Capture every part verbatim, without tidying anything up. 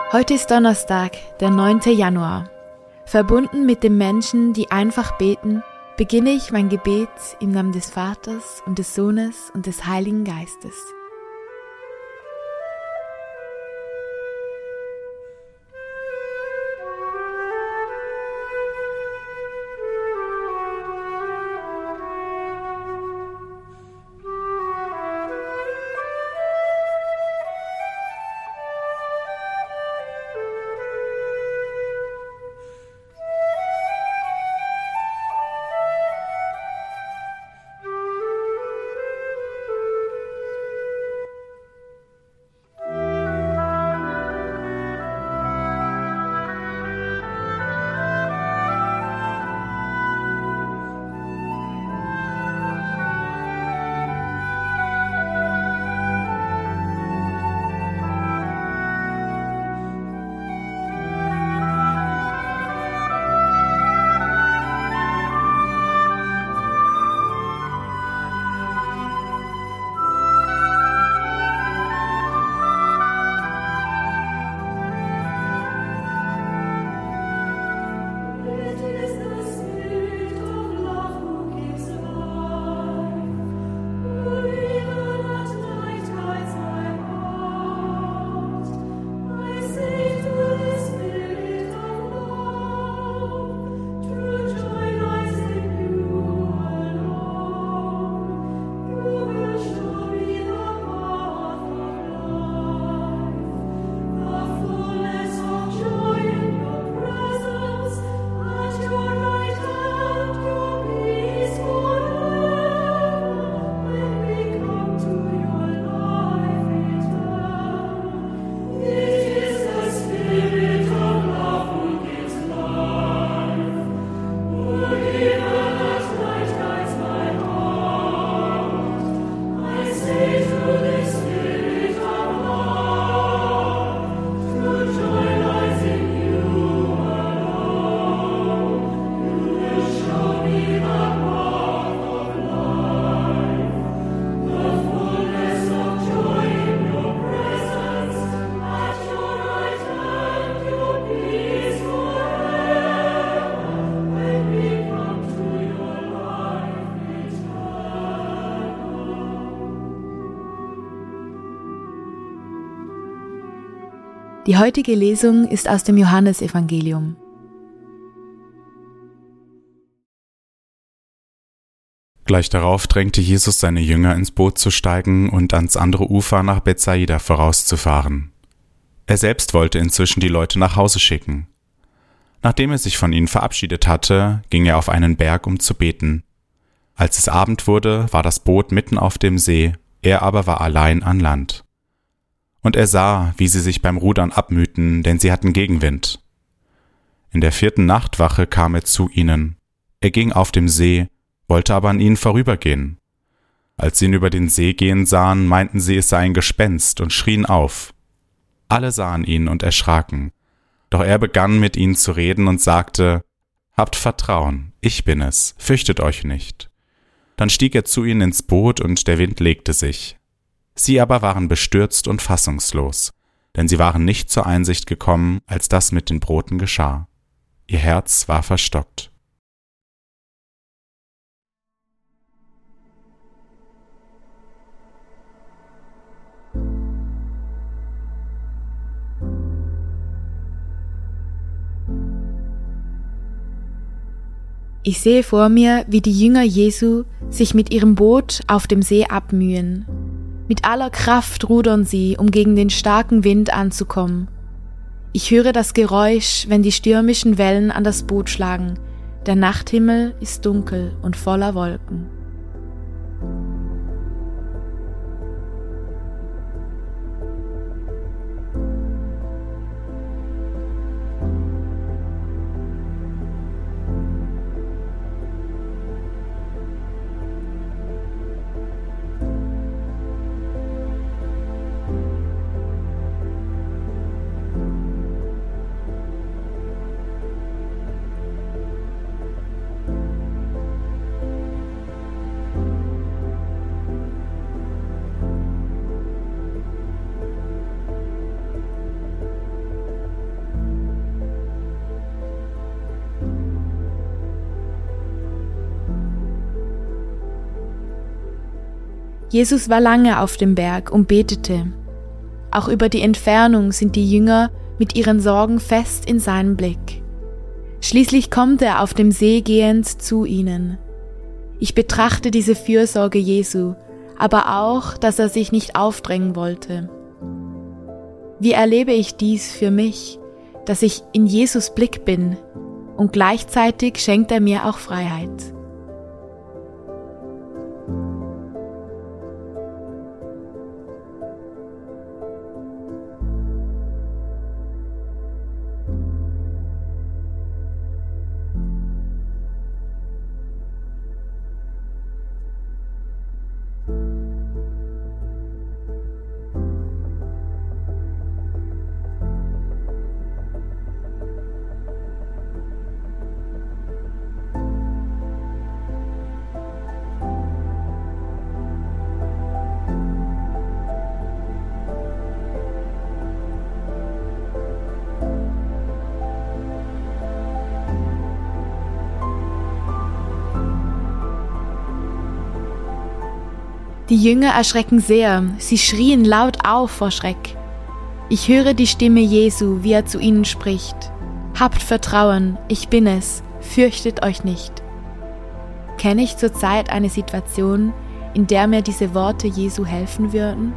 Heute ist Donnerstag, der neunte Januar. Verbunden mit den Menschen, die einfach beten, beginne ich mein Gebet im Namen des Vaters und des Sohnes und des Heiligen Geistes. Die heutige Lesung ist aus dem Johannesevangelium. Gleich darauf drängte Jesus seine Jünger, ins Boot zu steigen und ans andere Ufer nach Bethsaida vorauszufahren. Er selbst wollte inzwischen die Leute nach Hause schicken. Nachdem er sich von ihnen verabschiedet hatte, ging er auf einen Berg, um zu beten. Als es Abend wurde, war das Boot mitten auf dem See, er aber war allein an Land. Und er sah, wie sie sich beim Rudern abmühten, denn sie hatten Gegenwind. In der vierten Nachtwache kam er zu ihnen. Er ging auf dem See, wollte aber an ihnen vorübergehen. Als sie ihn über den See gehen sahen, meinten sie, es sei ein Gespenst und schrien auf. Alle sahen ihn und erschraken. Doch er begann mit ihnen zu reden und sagte: Habt Vertrauen, ich bin es, fürchtet euch nicht. Dann stieg er zu ihnen ins Boot und der Wind legte sich. Sie aber waren bestürzt und fassungslos, denn sie waren nicht zur Einsicht gekommen, als das mit den Broten geschah. Ihr Herz war verstockt. Ich sehe vor mir, wie die Jünger Jesu sich mit ihrem Boot auf dem See abmühen. Mit aller Kraft rudern sie, um gegen den starken Wind anzukommen. Ich höre das Geräusch, wenn die stürmischen Wellen an das Boot schlagen. Der Nachthimmel ist dunkel und voller Wolken. Jesus war lange auf dem Berg und betete. Auch über die Entfernung sind die Jünger mit ihren Sorgen fest in seinem Blick. Schließlich kommt er auf dem See gehend zu ihnen. Ich betrachte diese Fürsorge Jesu, aber auch, dass er sich nicht aufdrängen wollte. Wie erlebe ich dies für mich, dass ich in Jesus Blick bin und gleichzeitig schenkt er mir auch Freiheit? Die Jünger erschrecken sehr, sie schrien laut auf vor Schreck. Ich höre die Stimme Jesu, wie er zu ihnen spricht. Habt Vertrauen, ich bin es, fürchtet euch nicht. Kenne ich zurzeit eine Situation, in der mir diese Worte Jesu helfen würden?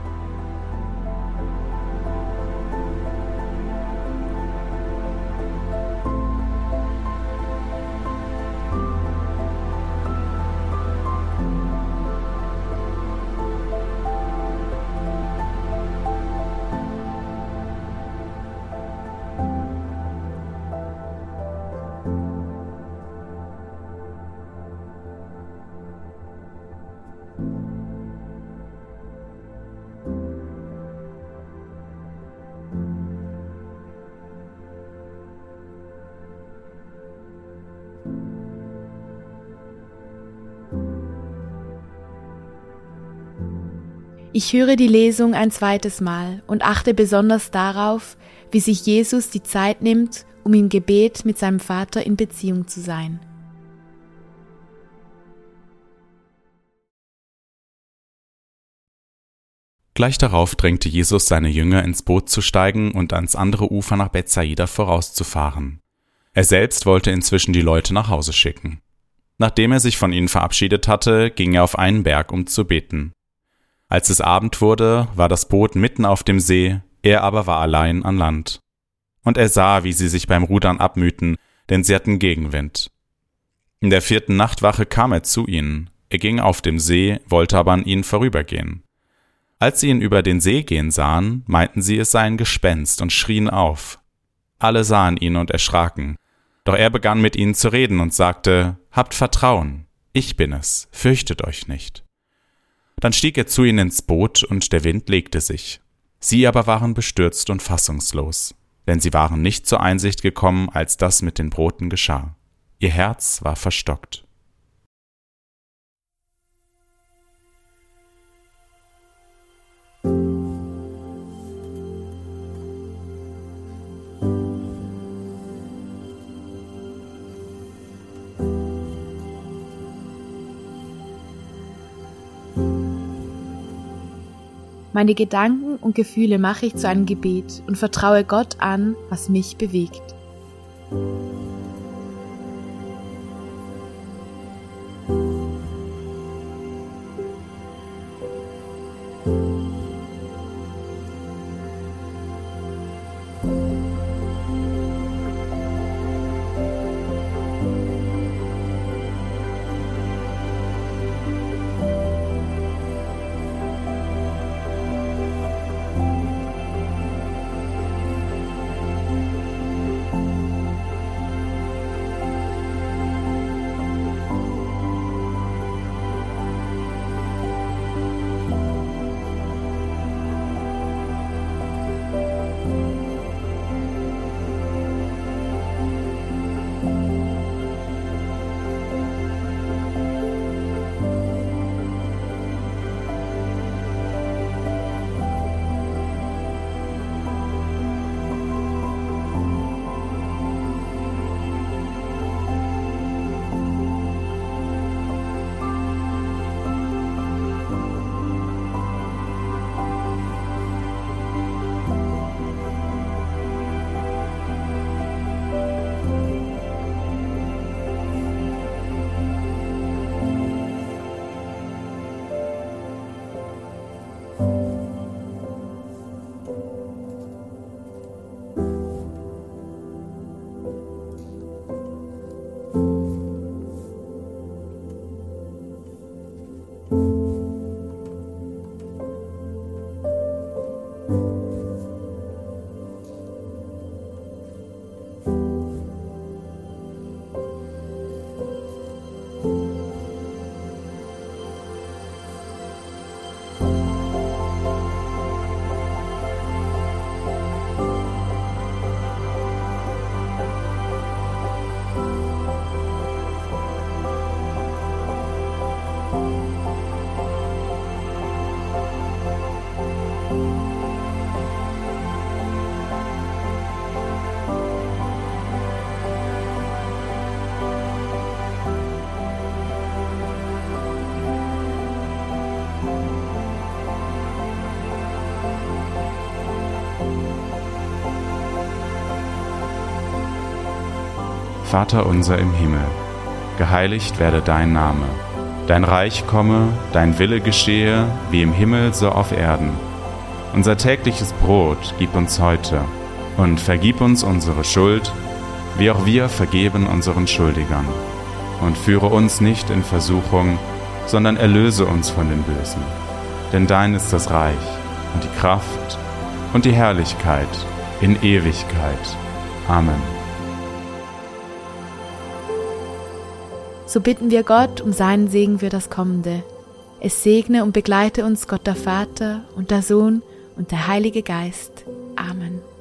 Ich höre die Lesung ein zweites Mal und achte besonders darauf, wie sich Jesus die Zeit nimmt, um im Gebet mit seinem Vater in Beziehung zu sein. Gleich darauf drängte Jesus seine Jünger, ins Boot zu steigen und ans andere Ufer nach Bethsaida vorauszufahren. Er selbst wollte inzwischen die Leute nach Hause schicken. Nachdem er sich von ihnen verabschiedet hatte, ging er auf einen Berg, um zu beten. Als es Abend wurde, war das Boot mitten auf dem See, er aber war allein an Land. Und er sah, wie sie sich beim Rudern abmühten, denn sie hatten Gegenwind. In der vierten Nachtwache kam er zu ihnen. Er ging auf dem See, wollte aber an ihnen vorübergehen. Als sie ihn über den See gehen sahen, meinten sie, es sei ein Gespenst und schrien auf. Alle sahen ihn und erschraken. Doch er begann mit ihnen zu reden und sagte, »Habt Vertrauen, ich bin es, fürchtet euch nicht.« Dann stieg er zu ihnen ins Boot und der Wind legte sich. Sie aber waren bestürzt und fassungslos, denn sie waren nicht zur Einsicht gekommen, als das mit den Broten geschah. Ihr Herz war verstockt. Meine Gedanken und Gefühle mache ich zu einem Gebet und vertraue Gott an, was mich bewegt. Vater unser im Himmel, geheiligt werde dein Name. Dein Reich komme, dein Wille geschehe, wie im Himmel so auf Erden. Unser tägliches Brot gib uns heute und vergib uns unsere Schuld, wie auch wir vergeben unseren Schuldigern. Und führe uns nicht in Versuchung, sondern erlöse uns von den Bösen. Denn dein ist das Reich und die Kraft und die Herrlichkeit in Ewigkeit. Amen. So bitten wir Gott um seinen Segen für das Kommende. Es segne und begleite uns Gott der Vater und der Sohn und der Heilige Geist. Amen.